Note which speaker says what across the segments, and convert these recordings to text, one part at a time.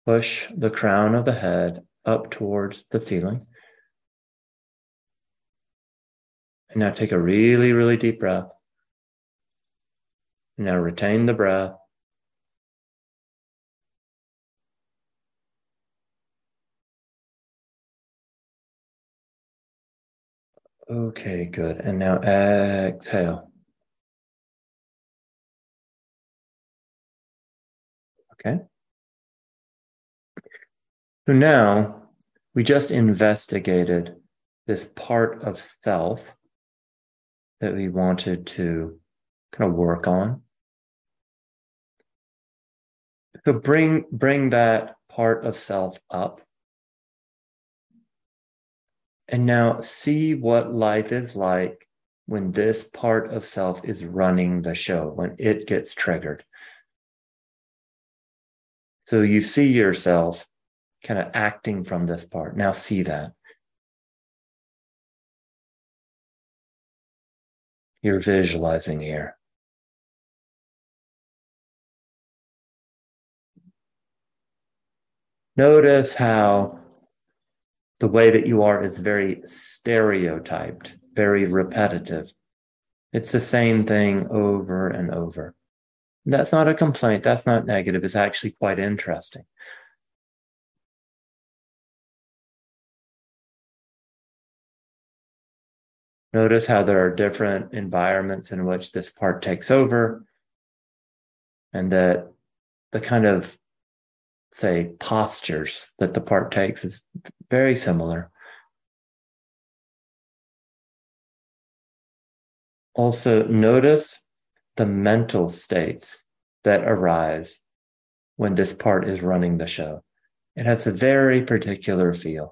Speaker 1: push the crown of the head up towards the ceiling. And now take a really, really deep breath. And now retain the breath. Okay, good. And now exhale. Okay. So now we just investigated this part of self that we wanted to kind of work on. So bring that part of self up. And now see what life is like when this part of self is running the show, when it gets triggered. So you see yourself kind of acting from this part. Now see that. You're visualizing here. Notice how the way that you are is very stereotyped, very repetitive. It's the same thing over and over. That's not a complaint. That's not negative. It's actually quite interesting. Notice how there are different environments in which this part takes over, and that the kind of, say, postures that the part takes is very similar. Also, notice the mental states that arise when this part is running the show. It has a very particular feel.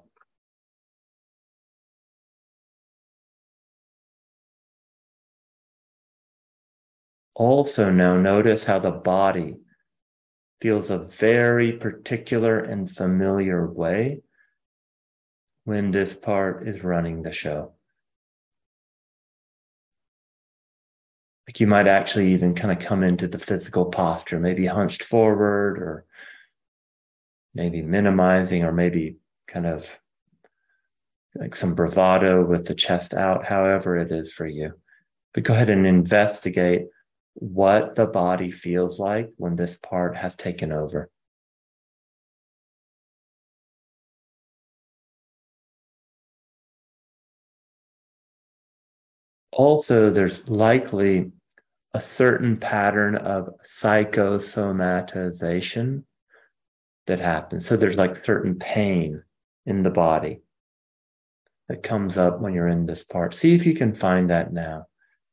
Speaker 1: Also, now notice how the body feels a very particular and familiar way when this part is running the show. Like you might actually even kind of come into the physical posture, maybe hunched forward, or maybe minimizing, or maybe kind of like some bravado with the chest out, however it is for you. But go ahead and investigate what the body feels like when this part has taken over. Also, there's likely a certain pattern of psychosomatization that happens. So there's like certain pain in the body that comes up when you're in this part. See if you can find that now.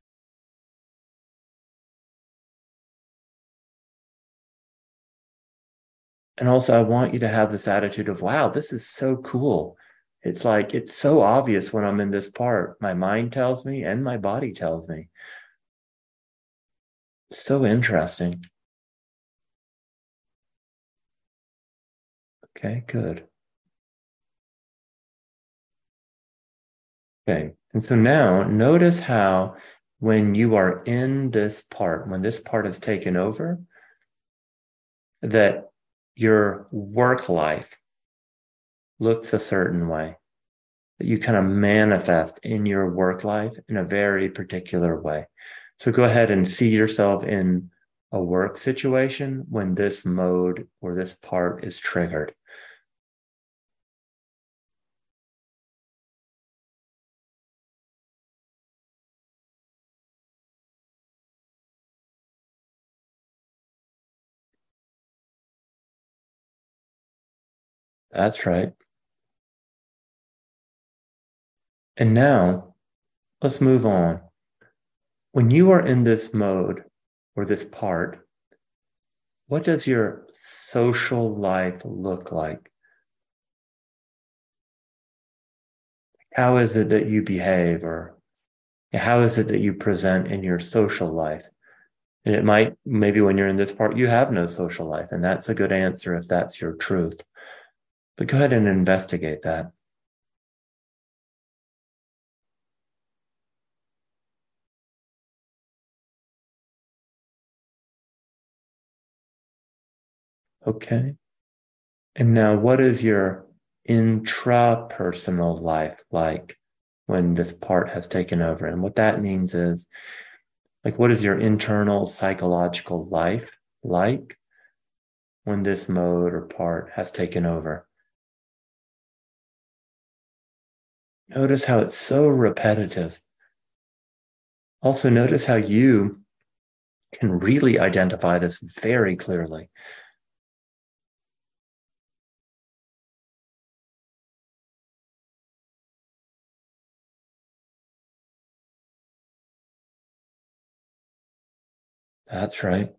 Speaker 1: And also, I want you to have this attitude of, wow, this is so cool. It's like, it's so obvious when I'm in this part. My mind tells me and my body tells me. So interesting. Okay, good. Okay. And so now notice how when you are in this part, when this part is taken over, that your work life looks a certain way, that you kind of manifest in your work life in a very particular way. So go ahead and see yourself in a work situation when this mode or this part is triggered. That's right. And now let's move on. When you are in this mode or this part, what does your social life look like? How is it that you behave, or how is it that you present in your social life? And it might, maybe when you're in this part, you have no social life, and that's a good answer if that's your truth. But go ahead and investigate that. Okay. And now, what is your intrapersonal life like when this part has taken over? And what that means is, like, what is your internal psychological life like when this mode or part has taken over? Notice how it's so repetitive. Also, notice how you can really identify this very clearly. That's right.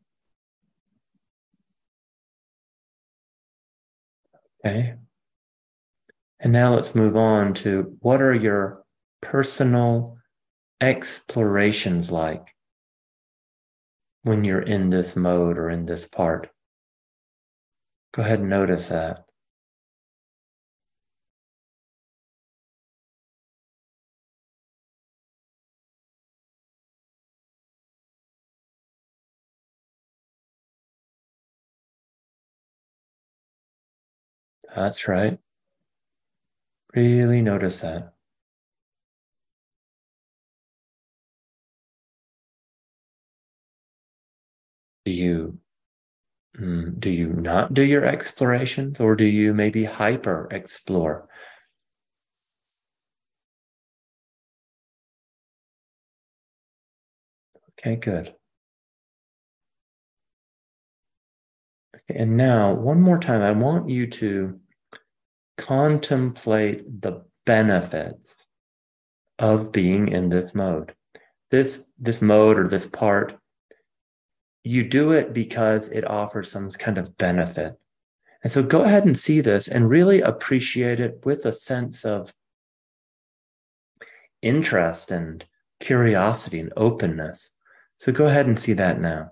Speaker 1: Okay. And now let's move on to what are your personal explorations like when you're in this mode or in this part? Go ahead and notice that. That's right. Really notice that. Do you do you not do your explorations, or do you maybe hyper explore? Okay, good. Okay, and now one more time, I want you to contemplate the benefits of being in this mode. This mode or this part, you do it because it offers some kind of benefit. And so go ahead and see this and really appreciate it with a sense of interest and curiosity and openness. So go ahead and see that now.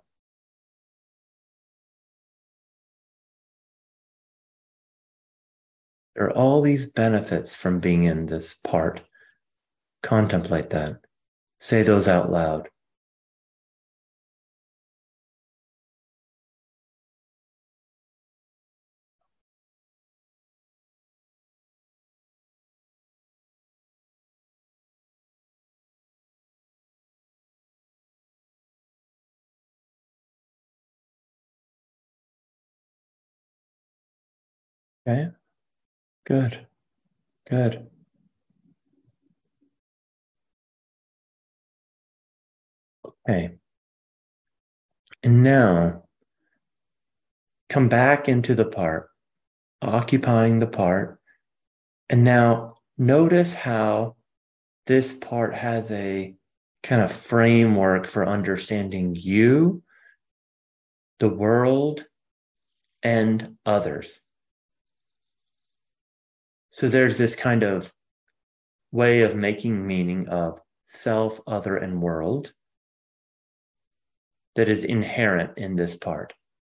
Speaker 1: There are all these benefits from being in this part. Contemplate that. Say those out loud. Okay, good, good. Okay, and now come back into the part, occupying the part. And now notice how this part has a kind of framework for understanding you, the world, and others. So there's this kind of way of making meaning of self, other, and world that is inherent in this part.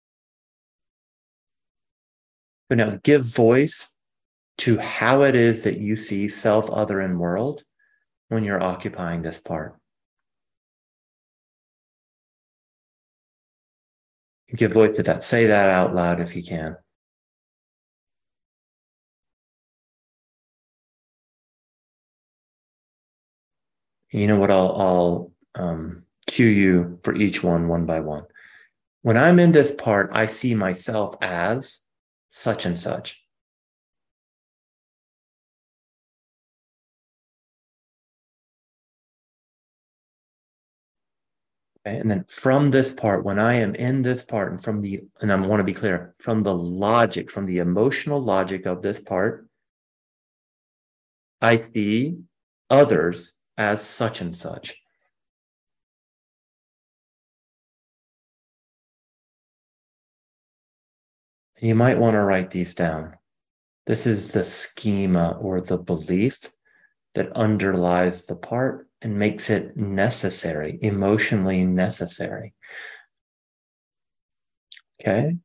Speaker 1: So now give voice to how it is that you see self, other, and world when you're occupying this part. Give voice to that. Say that out loud if you can. You know what? I'll cue you for each one by one. When I'm in this part, I see myself as such and such. Okay? And then from this part, when I am in this part, and I want to be clear, from the logic, from the emotional logic of this part, I see others as such and such. And you might want to write these down. This is the schema or the belief that underlies the part and makes it necessary, emotionally necessary. Okay.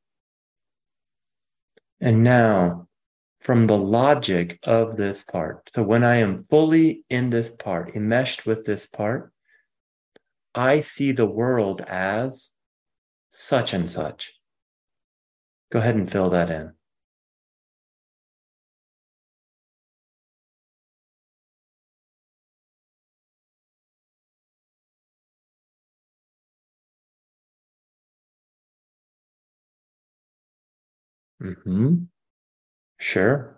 Speaker 1: And now, from the logic of this part, so when I am fully in this part, enmeshed with this part, I see the world as such and such. Go ahead and fill that in. Mm-hmm. Sure.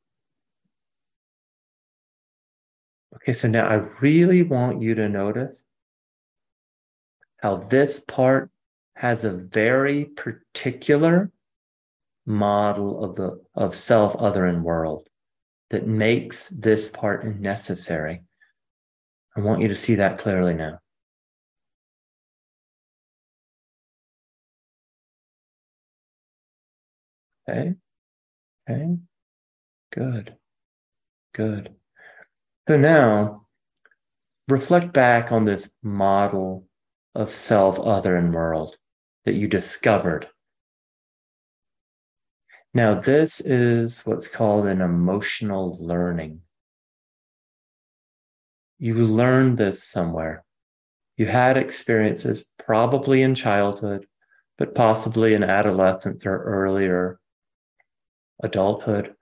Speaker 1: Okay, so now I really want you to notice how this part has a very particular model of self, other, and world that makes this part necessary. I want you to see that clearly now. Okay, okay, good, good. So now reflect back on this model of self, other, and world that you discovered. Now, this is what's called an emotional learning. You learned this somewhere. You had experiences, probably in childhood, but possibly in adolescence or earlier adulthood,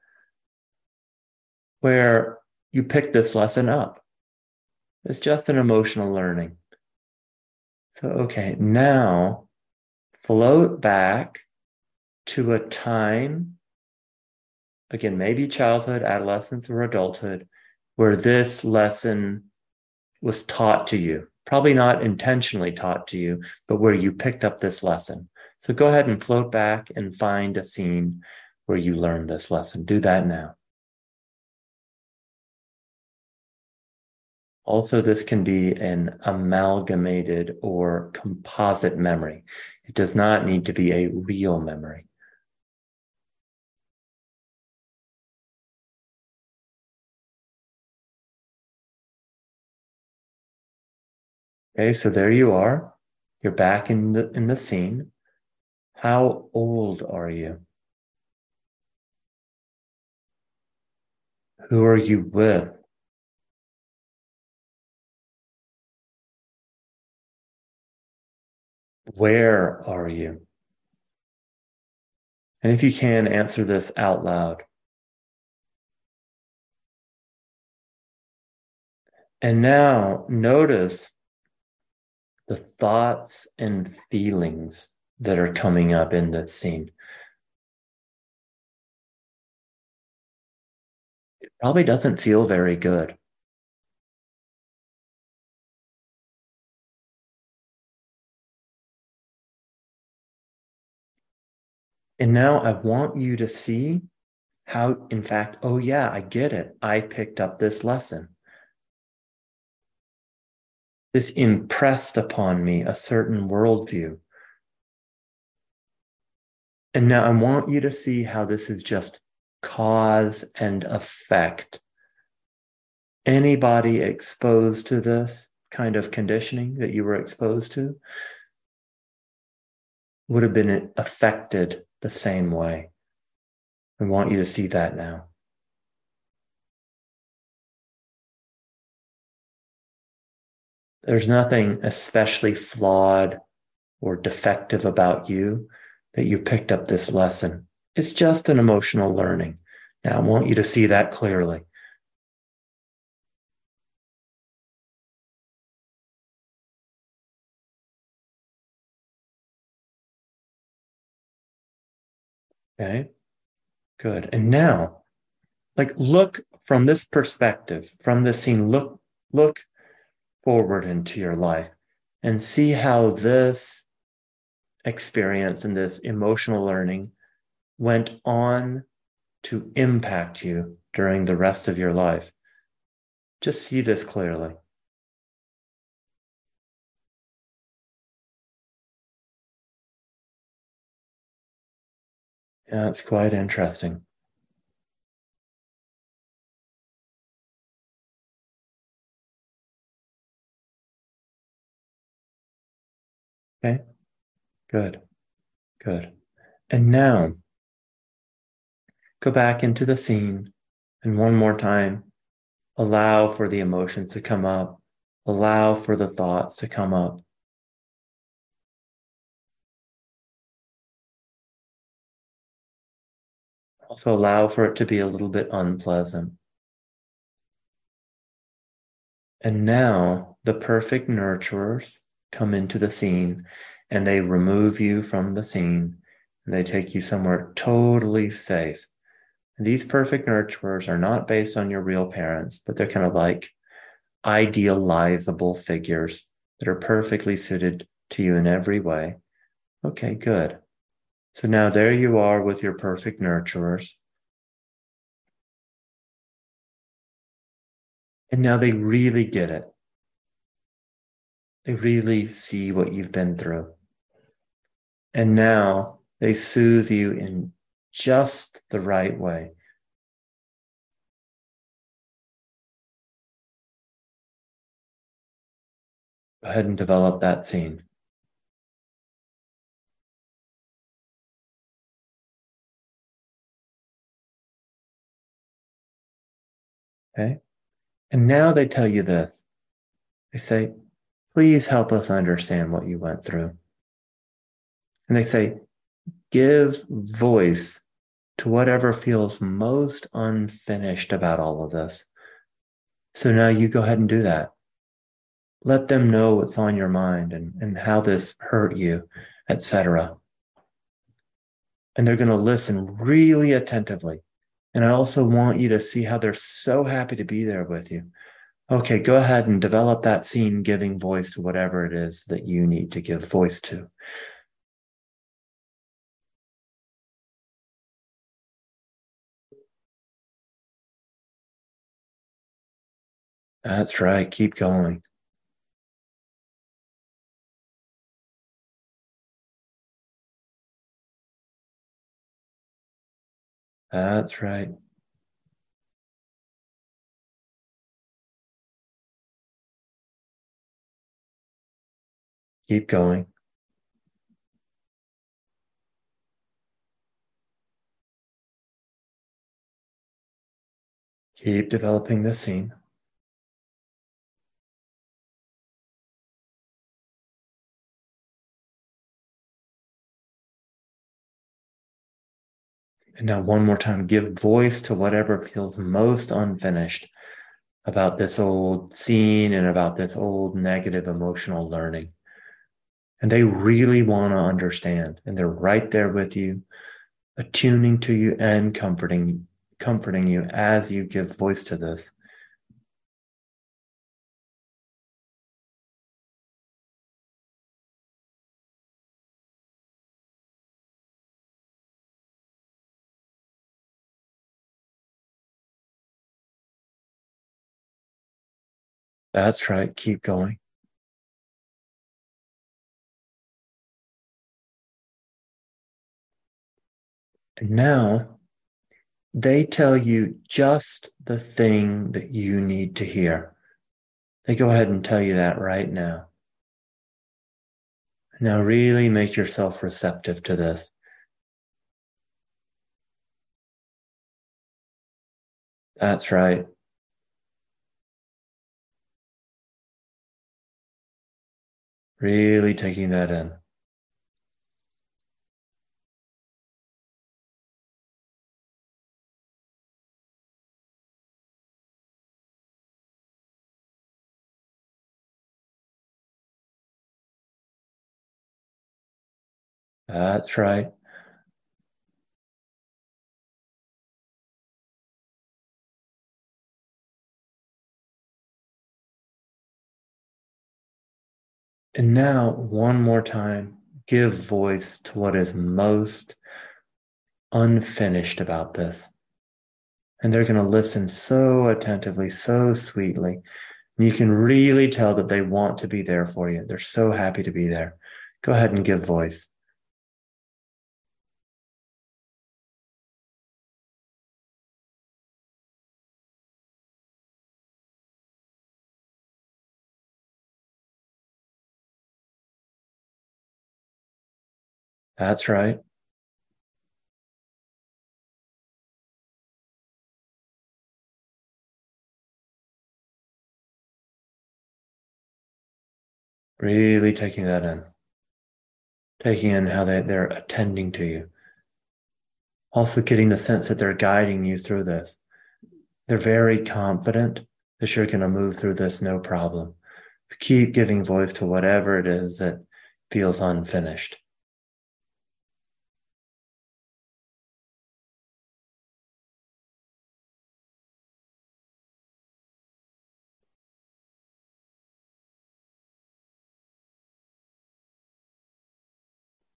Speaker 1: where you picked this lesson up. It's just an emotional learning. So, okay, now float back to a time, again, maybe childhood, adolescence, or adulthood, where this lesson was taught to you. Probably not intentionally taught to you, but where you picked up this lesson. So go ahead and float back and find a scene where you learned this lesson. Do that now. Also, this can be an amalgamated or composite memory. It does not need to be a real memory. Okay, so there you are. You're back in the scene. How old are you? Who are you with? Where are you? And if you can, answer this out loud. And now notice the thoughts and feelings that are coming up in that scene. It probably doesn't feel very good. And now I want you to see how, in fact, oh yeah, I get it. I picked up this lesson. This impressed upon me a certain worldview. And now I want you to see how this is just cause and effect. Anybody exposed to this kind of conditioning that you were exposed to would have been affected the same way. I want you to see that now. There's nothing especially flawed or defective about you that you picked up this lesson. It's just an emotional learning. Now, I want you to see that clearly. Okay, good. And now, like, look from this perspective, from this scene, look forward into your life and see how this experience and this emotional learning went on to impact you during the rest of your life. Just see this clearly. Yeah, it's quite interesting. Okay, good, good. And now go back into the scene and one more time, allow for the emotions to come up, allow for the thoughts to come up. Also allow for it to be a little bit unpleasant. And now the perfect nurturers come into the scene and they remove you from the scene and they take you somewhere totally safe. And these perfect nurturers are not based on your real parents, but they're kind of like idealizable figures that are perfectly suited to you in every way. Okay, good. So now there you are with your perfect nurturers. And now they really get it. They really see what you've been through. And now they soothe you in just the right way. Go ahead and develop that scene. Okay. And now they tell you this. They say, please help us understand what you went through. And they say, give voice to whatever feels most unfinished about all of this. So now you go ahead and do that. Let them know what's on your mind and how this hurt you, etc. And they're going to listen really attentively. And I also want you to see how they're so happy to be there with you. Okay, go ahead and develop that scene, giving voice to whatever it is that you need to give voice to. That's right. Keep going. That's right. Keep going. Keep developing the scene. And now, one more time, give voice to whatever feels most unfinished about this old scene and about this old negative emotional learning. And they really want to understand, and they're right there with you, attuning to you and comforting you as you give voice to this. That's right. Keep going. And now they tell you just the thing that you need to hear. They go ahead and tell you that right now. Now, really make yourself receptive to this. That's right. Really taking that in. That's right. And now, one more time, give voice to what is most unfinished about this. And they're going to listen so attentively, so sweetly. And you can really tell that they want to be there for you. They're so happy to be there. Go ahead and give voice. That's right. Really taking that in, taking in how they're attending to you. Also getting the sense that they're guiding you through this. They're very confident that you're going to move through this no problem. Keep giving voice to whatever it is that feels unfinished.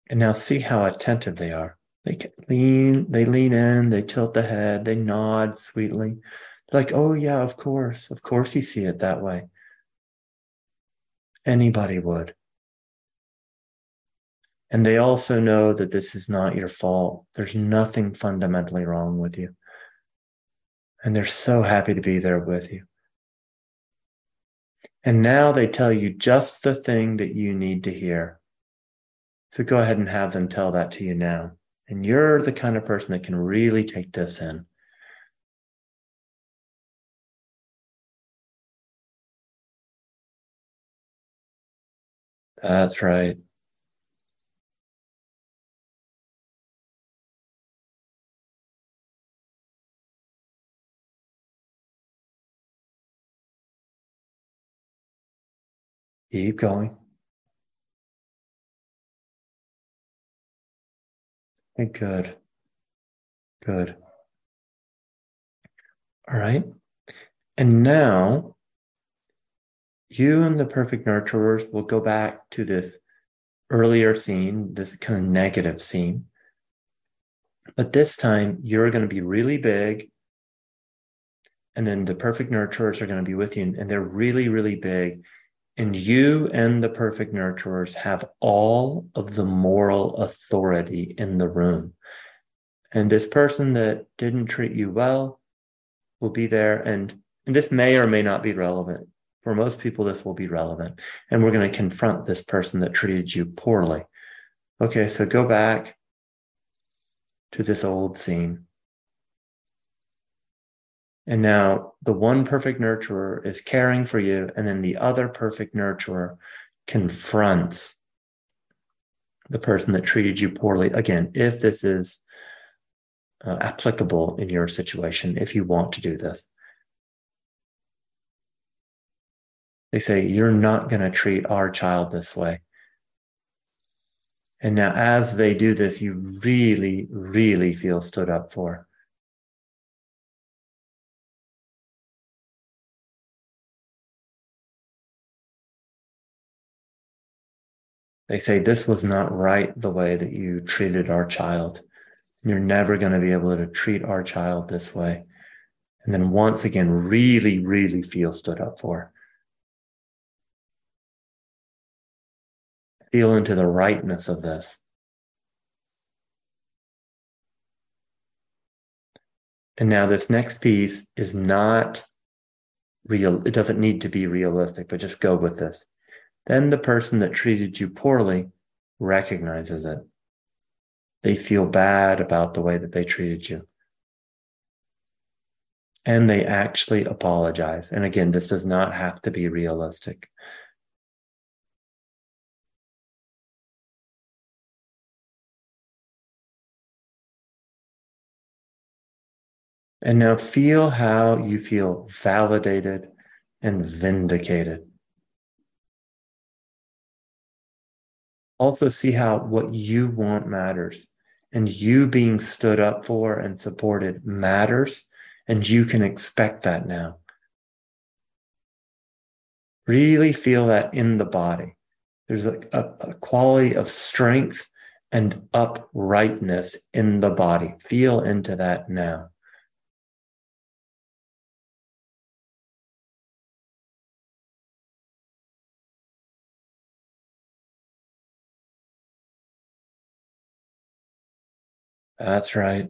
Speaker 1: And now see how attentive they are. They lean in, they tilt the head, they nod sweetly. Like, oh yeah, of course you see it that way. Anybody would. And they also know that this is not your fault. There's nothing fundamentally wrong with you. And they're so happy to be there with you. And now they tell you just the thing that you need to hear. So go ahead and have them tell that to you now. And you're the kind of person that can really take this in. That's right. Keep going. Okay, good. Good. All right. And now you and the perfect nurturers will go back to this earlier scene, this kind of negative scene. But this time you're going to be really big. And then the perfect nurturers are going to be with you. And they're really, really big. And you and the perfect nurturers have all of the moral authority in the room. And this person that didn't treat you well will be there. And this may or may not be relevant. For most people, this will be relevant. And we're going to confront this person that treated you poorly. Okay, so go back to this old scene. And now the one perfect nurturer is caring for you, and then the other perfect nurturer confronts the person that treated you poorly. Again, if this is applicable in your situation, if you want to do this. They say, you're not going to treat our child this way. And now, as they do this, you really, really feel stood up for. They say, this was not right the way that you treated our child. You're never going to be able to treat our child this way. And then once again, really, really feel stood up for. Feel into the rightness of this. And now this next piece is not real. It doesn't need to be realistic, but just go with this. Then the person that treated you poorly recognizes it. They feel bad about the way that they treated you. And they actually apologize. And again, this does not have to be realistic. And now feel how you feel validated and vindicated. Also see how what you want matters, and you being stood up for and supported matters, and you can expect that now. Really feel that in the body. There's a quality of strength and uprightness in the body. Feel into that now. That's right.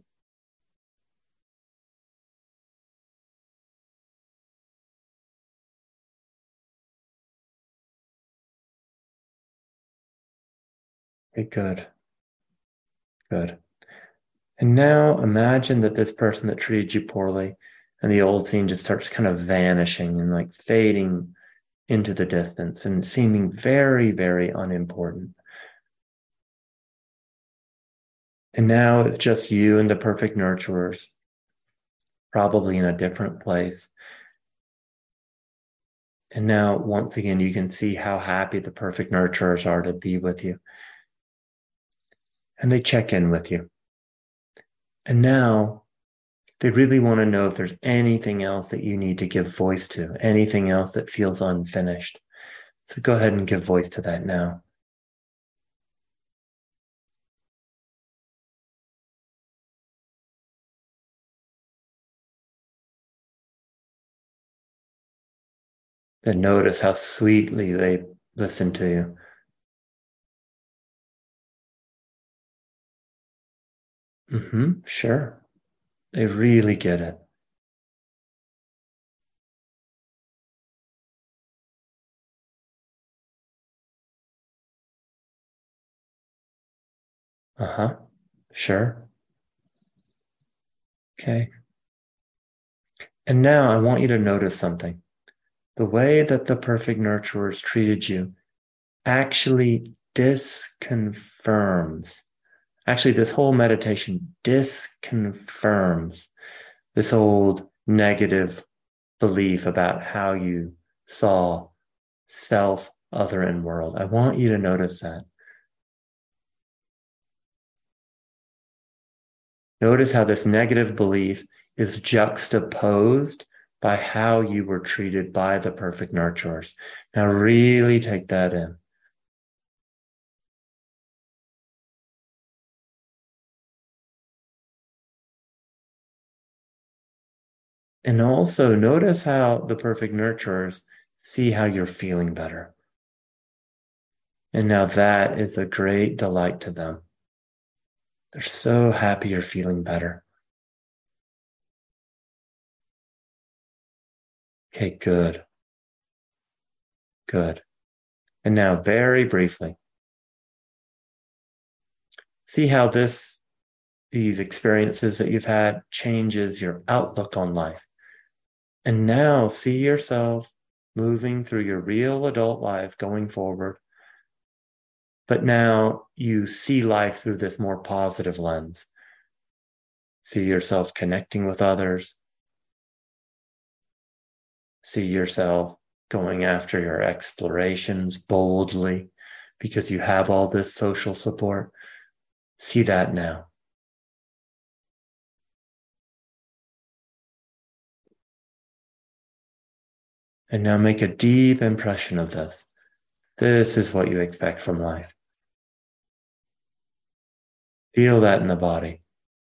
Speaker 1: Okay, good. Good. And now imagine that this person that treated you poorly and the old scene just starts kind of vanishing and like fading into the distance and seeming very, very unimportant. And now it's just you and the perfect nurturers, probably in a different place. And now, once again, you can see how happy the perfect nurturers are to be with you. And they check in with you. And now they really want to know if there's anything else that you need to give voice to, anything else that feels unfinished. So go ahead and give voice to that now. Then notice how sweetly they listen to you. Sure. They really get it. Uh-huh. Sure. Okay. And now I want you to notice something. The way that the perfect nurturers treated you actually disconfirms. Actually, this whole meditation disconfirms this old negative belief about how you saw self, other, and world. I want you to notice that. Notice how this negative belief is juxtaposed by how you were treated by the perfect nurturers. Now, really take that in. And also notice how the perfect nurturers see how you're feeling better. And now that is a great delight to them. They're so happy you're feeling better. Okay, good, good. And now, very briefly, see how these experiences that you've had changes your outlook on life. And now see yourself moving through your real adult life going forward. But now you see life through this more positive lens. See yourself connecting with others. See yourself going after your explorations boldly because you have all this social support. See that now. And now make a deep impression of this. This is what you expect from life. Feel that in the body.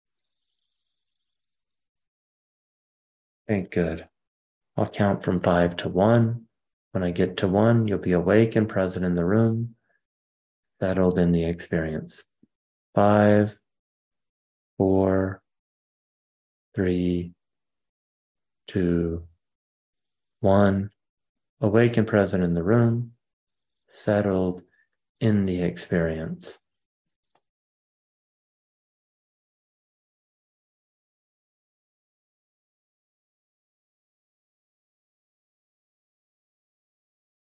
Speaker 1: Okay, good. I'll count from 5 to 1. When I get to 1, you'll be awake and present in the room, settled in the experience. 5, 4, 3, 2, 1. Awake and present in the room, settled in the experience.